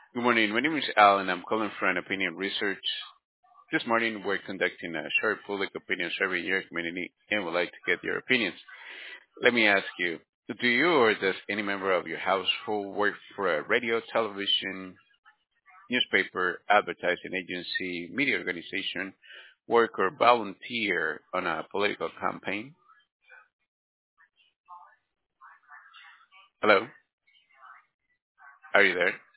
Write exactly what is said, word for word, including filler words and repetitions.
Good morning. My name is Alan. I'm calling from Opinion Research. This morning, we're conducting a short public opinion survey in your community and would like to get your opinions. Let me ask you, do you or does any member of your household work for a radio, television, newspaper, advertising agency, media organization, work or volunteer on a political campaign? Hello? Are you there?